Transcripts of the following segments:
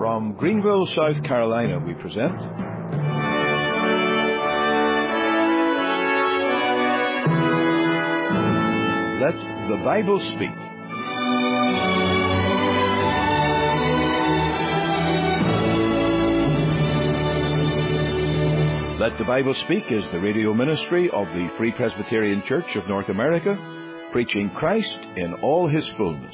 From Greenville, South Carolina, we present Let the Bible Speak. Let the Bible Speak is the radio ministry of the Free Presbyterian Church of North America, preaching Christ in all His fullness.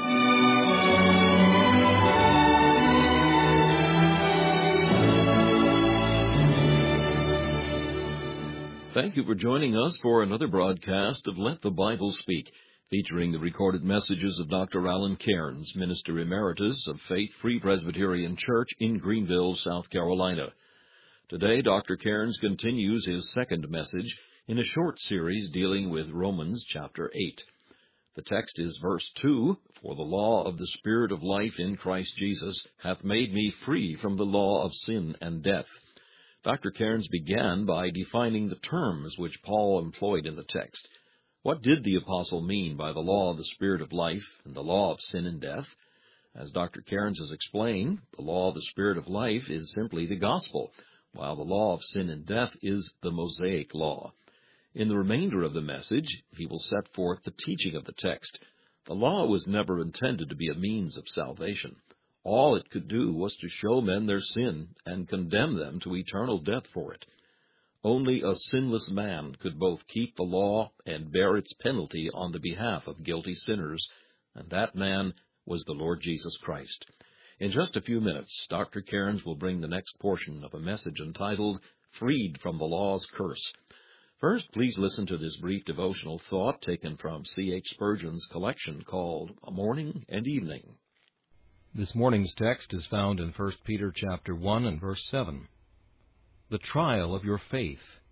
Thank you for joining us for another broadcast of Let the Bible Speak, featuring the recorded messages of Dr. Alan Cairns, Minister Emeritus of Faith Free Presbyterian Church in Greenville, South Carolina. Today, Dr. Cairns continues his second message in a short series dealing with Romans chapter 8. The text is verse 2, "For the law of the Spirit of life in Christ Jesus hath made me free from the law of sin and death." Dr. Cairns began by defining the terms which Paul employed in the text. What did the apostle mean by the law of the Spirit of life and the law of sin and death? As Dr. Cairns has explained, the law of the Spirit of life is simply the gospel, while the law of sin and death is the Mosaic law. In the remainder of the message, he will set forth the teaching of the text. The law was never intended to be a means of salvation. All it could do was to show men their sin and condemn them to eternal death for it. Only a sinless man could both keep the law and bear its penalty on the behalf of guilty sinners, and that man was the Lord Jesus Christ. In just a few minutes, Dr. Cairns will bring the next portion of a message entitled, "Freed from the Law's Curse." First, please listen to this brief devotional thought taken from C.H. Spurgeon's collection called "A Morning and Evening." This morning's text is found in 1 Peter chapter 1 and verse 7. The trial of your faith.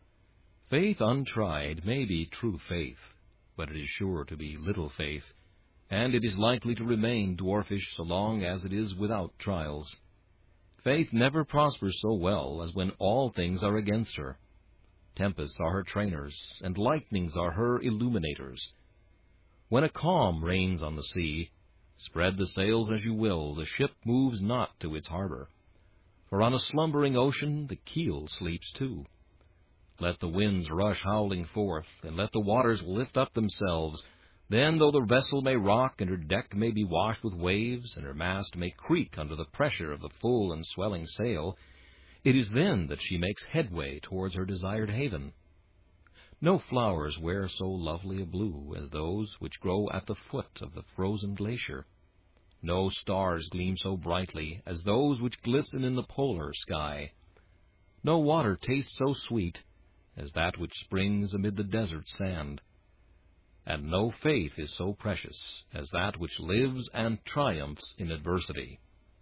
Faith untried may be true faith, but it is sure to be little faith, and it is likely to remain dwarfish so long as it is without trials. Faith never prospers so well as when all things are against her. Tempests are her trainers, and lightnings are her illuminators. When a calm reigns on the sea, spread the sails as you will, the ship moves not to its harbor. For on a slumbering ocean the keel sleeps too. Let the winds rush howling forth, and let the waters lift up themselves. Then, though the vessel may rock, and her deck may be washed with waves, and her mast may creak under the pressure of the full and swelling sail, it is then that she makes headway towards her desired haven. No flowers wear so lovely a blue as those which grow at the foot of the frozen glacier. No stars gleam so brightly as those which glisten in the polar sky. No water tastes so sweet as that which springs amid the desert sand. And no faith is so precious as that which lives and triumphs in adversity.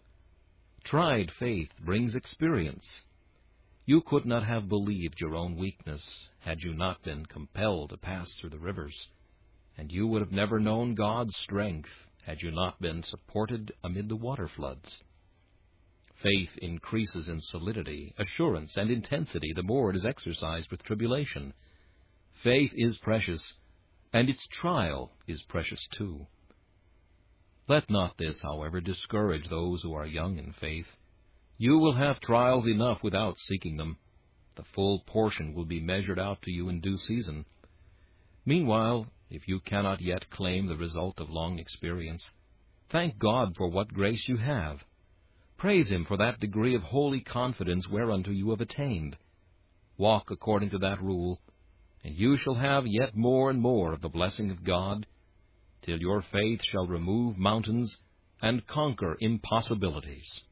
Tried faith brings experience. You could not have believed your own weakness had you not been compelled to pass through the rivers, and you would have never known God's strength had you not been supported amid the water floods. Faith increases in solidity, assurance, and intensity the more it is exercised with tribulation. Faith is precious, and its trial is precious too. Let not this, however, discourage those who are young in faith. You will have trials enough without seeking them. The full portion will be measured out to you in due season. Meanwhile, if you cannot yet claim the result of long experience, thank God for what grace you have. Praise Him for that degree of holy confidence whereunto you have attained. Walk according to that rule, and you shall have yet more and more of the blessing of God, till your faith shall remove mountains and conquer impossibilities.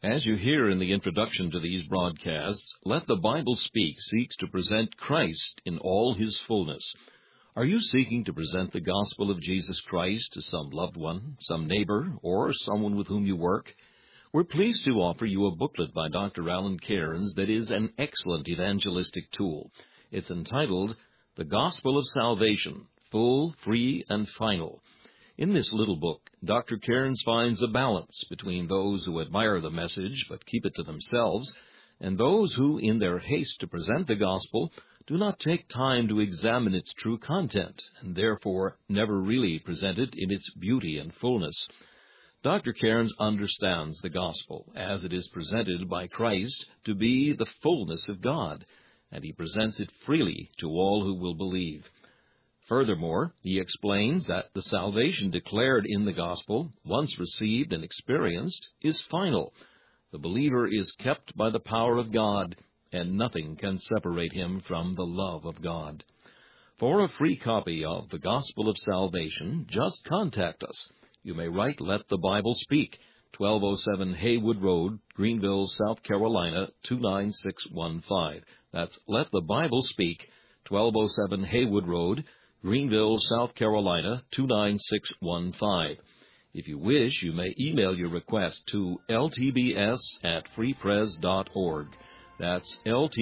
As you hear in the introduction to these broadcasts, Let the Bible Speak seeks to present Christ in all his fullness. Are you seeking to present the gospel of Jesus Christ to some loved one, some neighbor, or someone with whom you work? We're pleased to offer you a booklet by Dr. Alan Cairns that is an excellent evangelistic tool. It's entitled, The Gospel of Salvation, Full, Free, and Final. In this little book, Dr. Cairns finds a balance between those who admire the message but keep it to themselves, and those who, in their haste to present the gospel, do not take time to examine its true content, and therefore never really present it in its beauty and fullness. Dr. Cairns understands the gospel, as it is presented by Christ, to be the fullness of God, and he presents it freely to all who will believe. Furthermore, he explains that the salvation declared in the gospel, once received and experienced, is final. The believer is kept by the power of God, and nothing can separate him from the love of God. For a free copy of The Gospel of Salvation, just contact us. You may write Let the Bible Speak, 1207 Haywood Road, Greenville, South Carolina, 29615. That's Let the Bible Speak, 1207 Haywood Road, Greenville, South Carolina, 29615. If you wish, you may email your request to ltbs@freepres.org. That's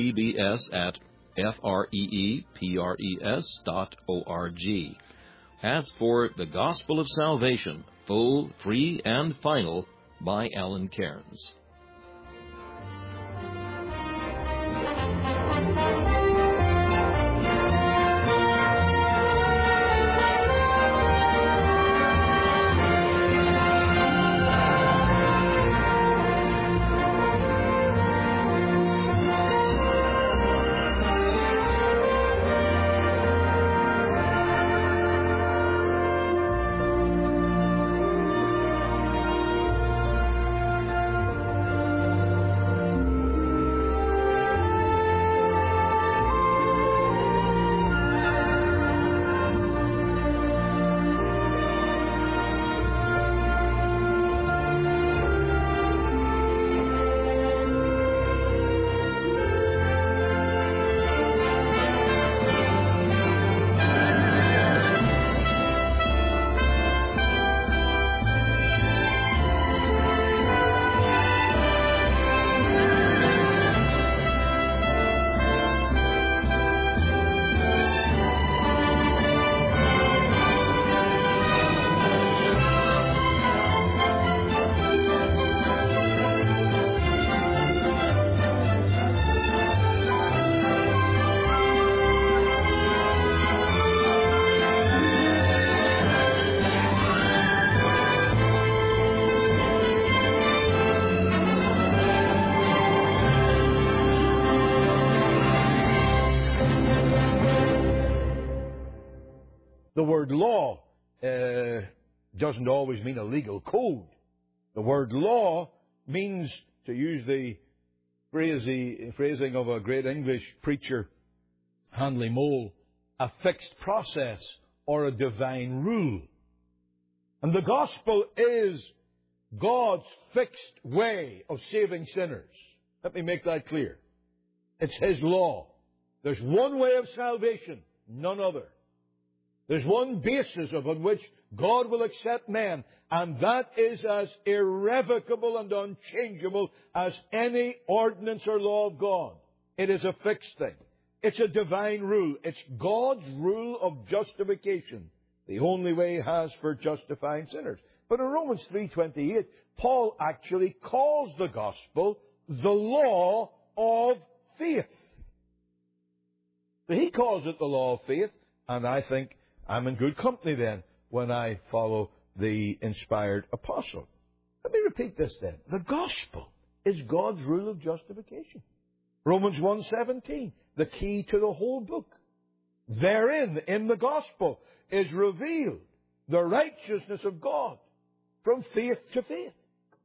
ltbs@freepres.org. Ask for The Gospel of Salvation, Full, Free, and Final by Alan Cairns. The word law doesn't always mean a legal code. The word law means, to use the phrasing of a great English preacher, Handley Mole, a fixed process or a divine rule. And the gospel is God's fixed way of saving sinners. Let me make that clear. It's His law. There's one way of salvation, none other. There's one basis upon which God will accept men, and that is as irrevocable and unchangeable as any ordinance or law of God. It is a fixed thing. It's a divine rule. It's God's rule of justification, the only way He has for justifying sinners. But in Romans 3:28, Paul actually calls the gospel the law of faith. So he calls it the law of faith, and I think I'm in good company then when I follow the inspired apostle. Let me repeat this then. The gospel is God's rule of justification. Romans 1:17, the key to the whole book. Therein, in the gospel, is revealed the righteousness of God from faith to faith.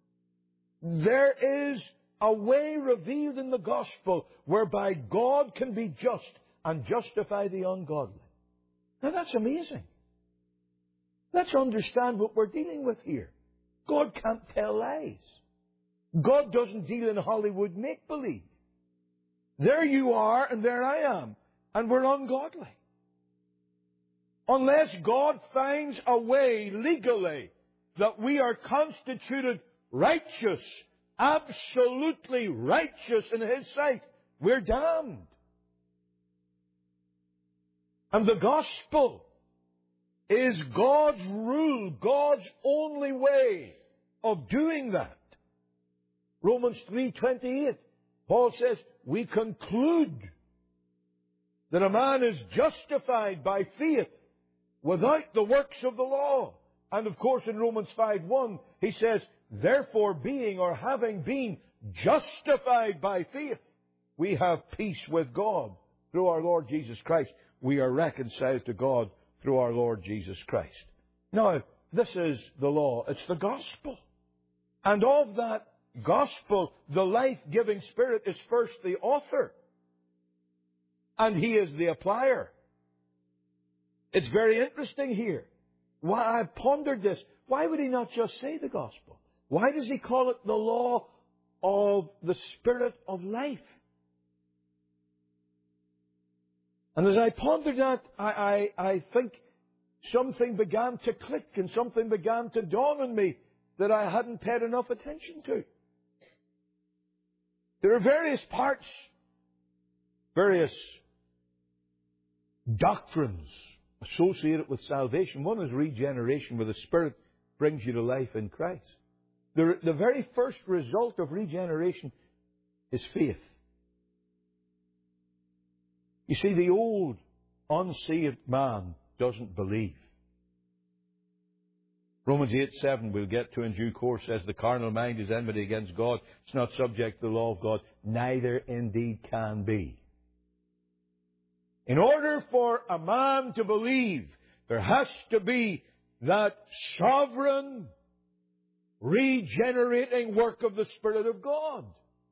There is a way revealed in the gospel whereby God can be just and justify the ungodly. Now that's amazing. Let's understand what we're dealing with here. God can't tell lies. God doesn't deal in Hollywood make-believe. There you are and there I am, and we're ungodly. Unless God finds a way legally that we are constituted righteous, absolutely righteous in His sight, we're damned. And the gospel is God's rule, God's only way of doing that. Romans 3:28, Paul says, we conclude that a man is justified by faith without the works of the law. And of course in Romans 5:1, he says, therefore being or having been justified by faith, we have peace with God through our Lord Jesus Christ. We are reconciled to God through our Lord Jesus Christ. Now, this is the law. It's the gospel. And of that gospel, the life-giving Spirit is first the author. And He is the applier. It's very interesting here. Why I've pondered this. Why would He not just say the gospel? Why does He call it the law of the Spirit of life? And as I pondered that, I think something began to click and something began to dawn on me that I hadn't paid enough attention to. There are various parts, various doctrines associated with salvation. One is regeneration, where the Spirit brings you to life in Christ. The very first result of regeneration is faith. You see, the old, unsaved man doesn't believe. Romans 8:7 we'll get to in due course says, the carnal mind is enmity against God. It's not subject to the law of God. Neither indeed can be. In order for a man to believe, there has to be that sovereign, regenerating work of the Spirit of God.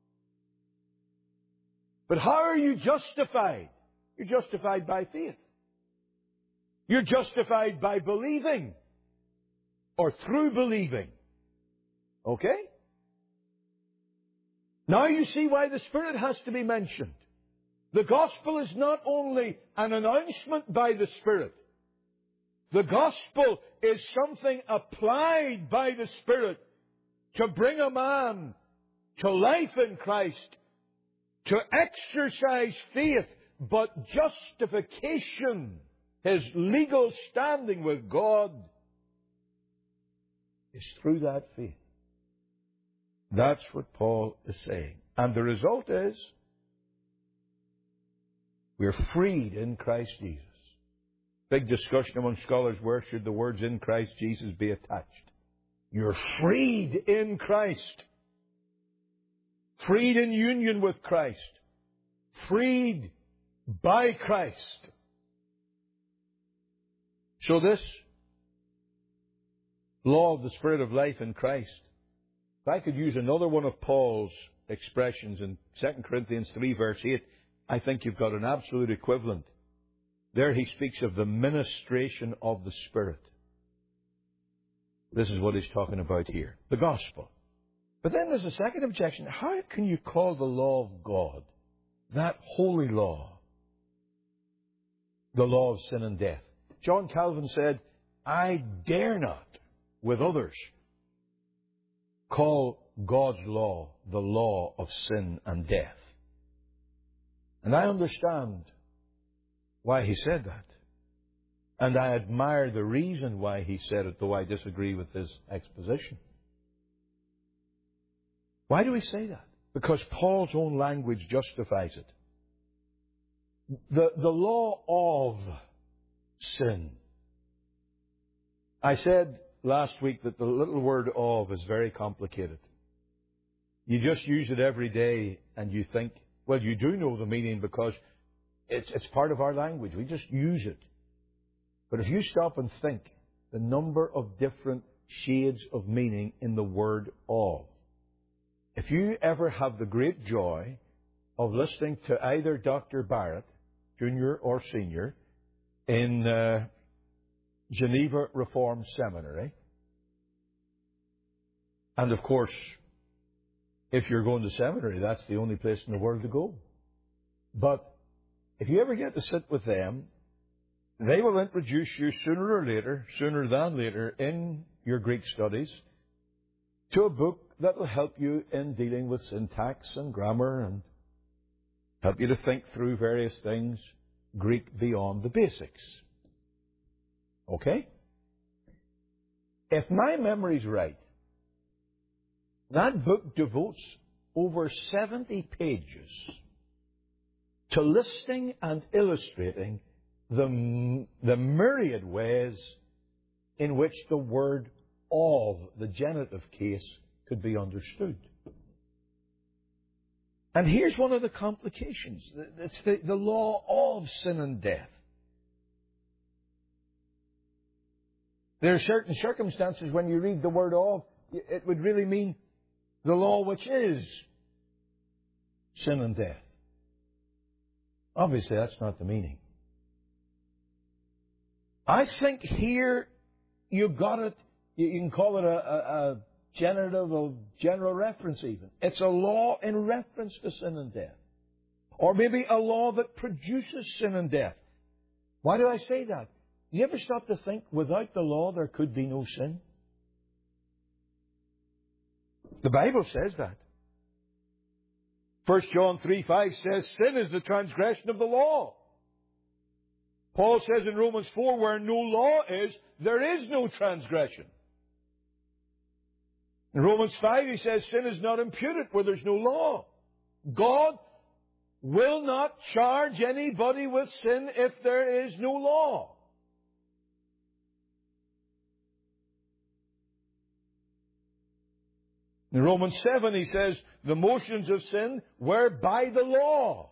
But how are you justified? You're justified by faith. You're justified by believing. Or through believing. Okay? Now you see why the Spirit has to be mentioned. The gospel is not only an announcement by the Spirit. The gospel is something applied by the Spirit to bring a man to life in Christ, to exercise faith, but justification, his legal standing with God, is through that faith. That's what Paul is saying. And the result is, we're freed in Christ Jesus. Big discussion among scholars, where should the words in Christ Jesus be attached? You're freed in Christ. Freed in union with Christ. Freed by Christ. So this law of the Spirit of life in Christ, if I could use another one of Paul's expressions in 2 Corinthians 3 verse 8, I think you've got an absolute equivalent. There he speaks of the ministration of the Spirit. This is what he's talking about here. The gospel. But then there's a second objection. How can you call the law of God, that holy law, the law of sin and death? John Calvin said, I dare not, with others, call God's law the law of sin and death. And I understand why he said that. And I admire the reason why he said it, though I disagree with his exposition. Why do we say that? Because Paul's own language justifies it. The law of sin. I said last week that the little word of is very complicated. You just use it every day and you think, well, you do know the meaning because it's part of our language. We just use it. But if you stop and think, the number of different shades of meaning in the word of. If you ever have the great joy of listening to either Dr. Barrett, Junior or Senior, in Geneva Reformed Seminary, and of course, If you're going to seminary, that's the only place in the world to go. But if you ever get to sit with them, they will introduce you sooner than later, in your Greek studies, to a book that will help you in dealing with syntax and grammar and help you to think through various things, Greek beyond the basics. Okay? If my memory's right, that book devotes over 70 pages to listing and illustrating the myriad ways in which the word of, the genitive case, could be understood. And here's one of the complications. It's the law of sin and death. There are certain circumstances when you read the word of, it would really mean the law which is sin and death. Obviously, that's not the meaning. I think here you've got it, you can call it a genitive of general reference even. It's a law in reference to sin and death. Or maybe a law that produces sin and death. Why do I say that? You ever stop to think, without the law there could be no sin? The Bible says that. 1 John 3:5 says, sin is the transgression of the law. Paul says in Romans 4, where no law is, there is no transgression. In Romans 5, he says, sin is not imputed where there's no law. God will not charge anybody with sin if there is no law. In Romans 7, he says, the motions of sin were by the law.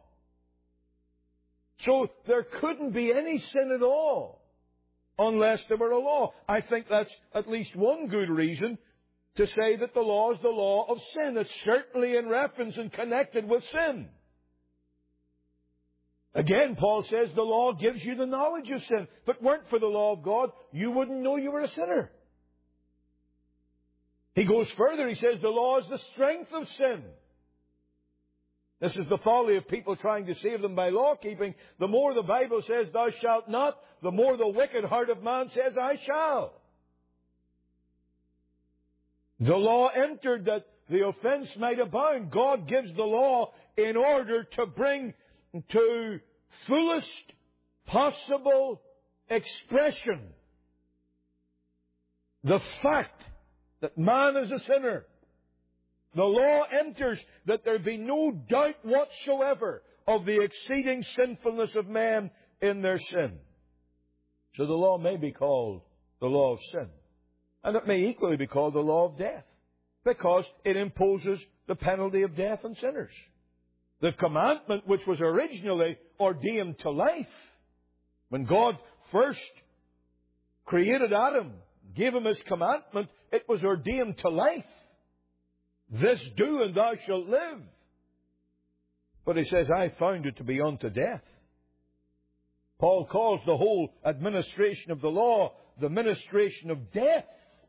So there couldn't be any sin at all unless there were a law. I think that's at least one good reason to say that the law is the law of sin. It's certainly in reference and connected with sin. Again, Paul says the law gives you the knowledge of sin. If it weren't for the law of God, you wouldn't know you were a sinner. He goes further. He says the law is the strength of sin. This is the folly of people trying to save them by law keeping. The more the Bible says, thou shalt not, the more the wicked heart of man says, I shall. The law entered that the offense might abound. God gives the law in order to bring to fullest possible expression the fact that man is a sinner. The law enters that there be no doubt whatsoever of the exceeding sinfulness of man in their sin. So the law may be called the law of sin. And it may equally be called the law of death, because it imposes the penalty of death on sinners. The commandment, which was originally ordained to life, when God first created Adam, gave him his commandment, it was ordained to life. This do, and thou shalt live. But he says, I found it to be unto death. Paul calls the whole administration of the law the ministration of death.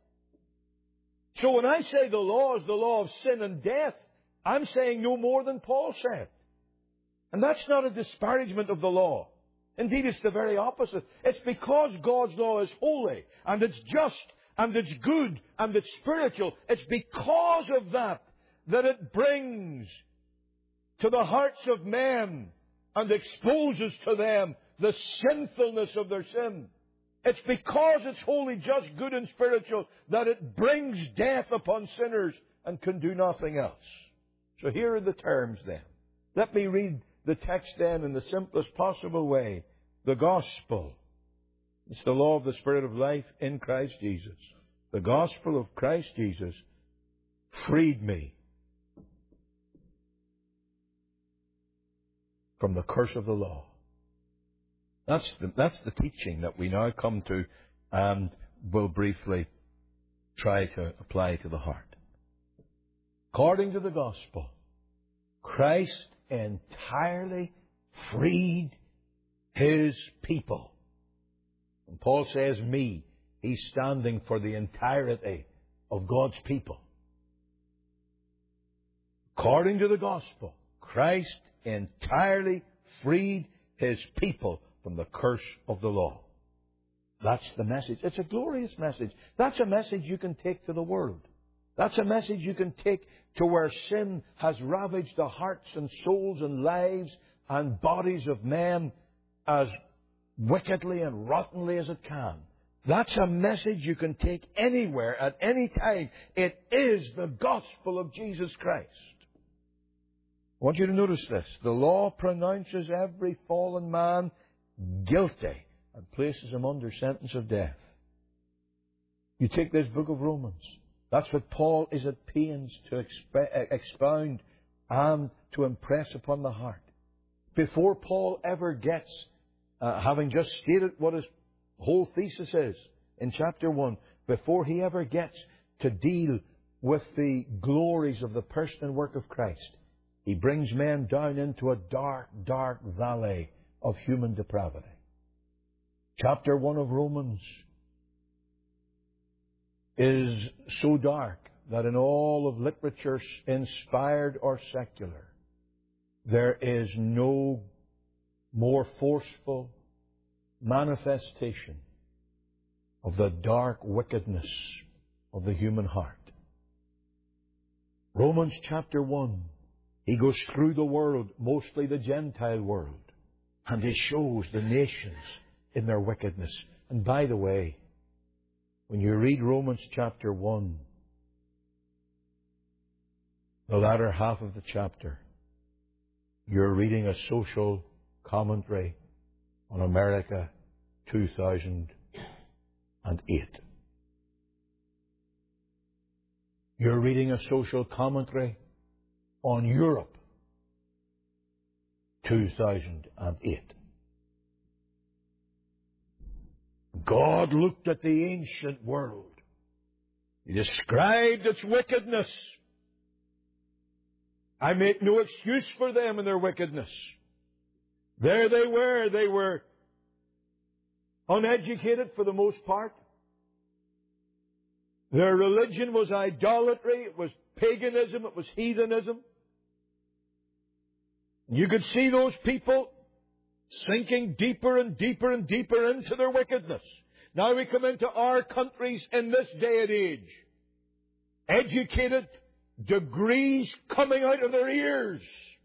So when I say the law is the law of sin and death, I'm saying no more than Paul said. And that's not a disparagement of the law. Indeed, it's the very opposite. It's because God's law is holy, and it's just, and it's good, and it's spiritual. It's because of that it brings to the hearts of men and exposes to them the sinfulness of their sin. It's because it's holy, just, good, and spiritual that it brings death upon sinners and can do nothing else. So here are the terms then. Let me read the text then in the simplest possible way. The gospel. It's the law of the Spirit of life in Christ Jesus. The gospel of Christ Jesus freed me from the curse of the law. That's the teaching that we now come to and will briefly try to apply to the heart. According to the gospel, Christ entirely freed His people. And Paul says, me. He's standing for the entirety of God's people. According to the gospel, Christ entirely freed His people from the curse of the law. That's the message. It's a glorious message. That's a message you can take to the world. That's a message you can take to where sin has ravaged the hearts and souls and lives and bodies of men as wickedly and rottenly as it can. That's a message you can take anywhere, at any time. It is the gospel of Jesus Christ. I want you to notice this. The law pronounces every fallen man guilty and places him under sentence of death. You take this book of Romans. That's what Paul is at pains to expound and to impress upon the heart. Before Paul ever gets, having just stated what his whole thesis is in chapter 1, before he ever gets to deal with the glories of the person and work of Christ, he brings men down into a dark, dark valley of human depravity. Chapter 1 of Romans is so dark that in all of literature, inspired or secular, there is no more forceful manifestation of the dark wickedness of the human heart. Romans chapter 1, he goes through the world, mostly the Gentile world, and he shows the nations in their wickedness. And by the way, when you read Romans chapter 1, the latter half of the chapter, you're reading a social commentary on America 2008. You're reading a social commentary on Europe 2008. God looked at the ancient world. He described its wickedness. I make no excuse for them in their wickedness. There they were. They were uneducated for the most part. Their religion was idolatry. It was paganism. It was heathenism. You could see those people sinking deeper and deeper and deeper into their wickedness. Now we come into our countries in this day and age. Educated, degrees coming out of their ears.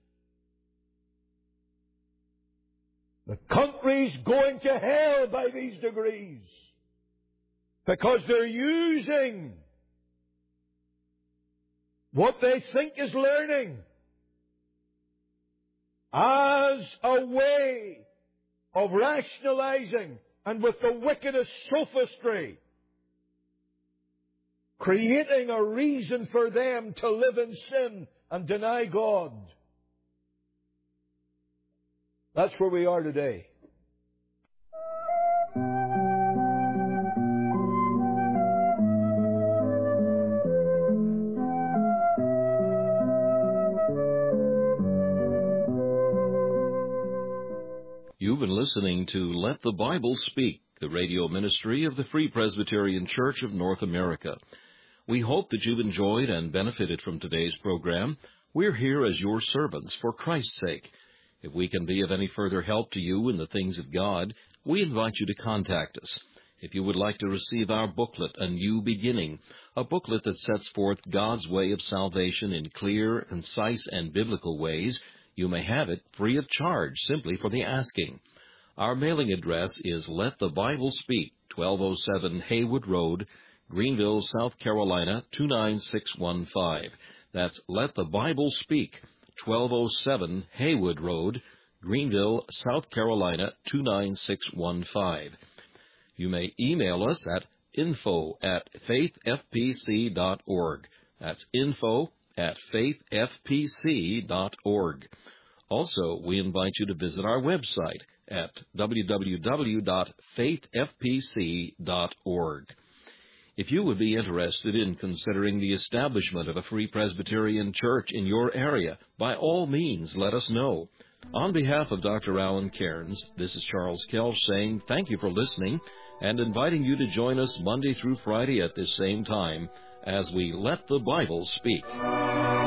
The country's going to hell by these degrees. Because they're using what they think is learning as a way of rationalizing and with the wickedest sophistry, creating a reason for them to live in sin and deny God. That's where we are today. You've been listening to Let the Bible Speak, the radio ministry of the Free Presbyterian Church of North America. We hope that you've enjoyed and benefited from today's program. We're here as your servants for Christ's sake. If we can be of any further help to you in the things of God, we invite you to contact us. If you would like to receive our booklet, A New Beginning, a booklet that sets forth God's way of salvation in clear, concise, and biblical ways, you may have it free of charge, simply for the asking. Our mailing address is Let the Bible Speak, 1207 Haywood Road, Greenville, South Carolina, 29615. That's Let the Bible Speak, 1207 Haywood Road, Greenville, South Carolina, 29615. You may email us at info@faithfpc.org. That's info@faithfpc.org. Also, we invite you to visit our website at www.faithfpc.org. If you would be interested in considering the establishment of a Free Presbyterian Church in your area, by all means, let us know. On behalf of Dr. Alan Cairns, this is Charles Kelch saying thank you for listening and inviting you to join us Monday through Friday at this same time as we Let the Bible Speak.